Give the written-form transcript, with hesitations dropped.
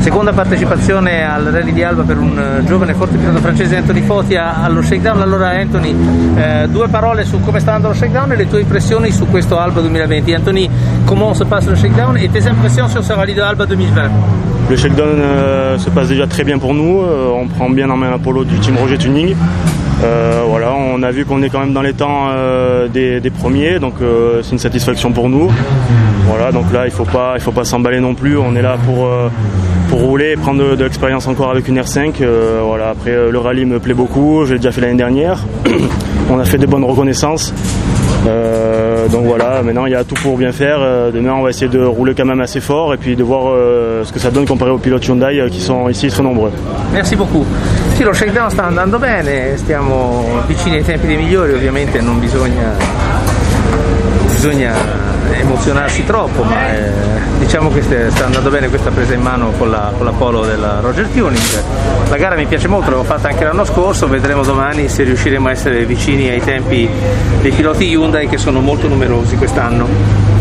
Seconda partecipazione al Rally di Alba per un giovane forte pilota francese, Anthony Fotia, allo shakedown. Allora Anthony, due parole su come sta andando lo shakedown e le tue impressioni su questo Alba 2020. Anthony, comment se passe le shakedown et tes impressions sur ce Rally de Alba 2020? Le shakedown se passe déjà très bien pour nous, on prend bien en main la polo du team Roger Tuning. Voilà, on a vu qu'on est quand même dans les temps des premiers, donc c'est une satisfaction pour nous. Voilà, donc là il faut pas s'emballer non plus, on est là pour rouler et prendre de l'expérience encore avec une R5. Voilà, après le rallye me plaît beaucoup, je l'ai déjà fait l'année dernière. On a fait de bonnes reconnaissances. Donc voilà, maintenant il y a tout pour bien faire. Demain on va essayer de rouler quand même assez fort et puis de voir ce que ça donne comparé aux pilotes Hyundai qui sont ici très nombreux. Merci beaucoup. Sì, lo shakedown sta andando bene, stiamo vicini ai tempi dei migliori, ovviamente non bisogna emozionarsi troppo, ma diciamo che sta andando bene questa presa in mano con la polo della Roger Tuning. La gara mi piace molto, l'avevo fatta anche l'anno scorso, vedremo domani se riusciremo a essere vicini ai tempi dei piloti Hyundai che sono molto numerosi quest'anno.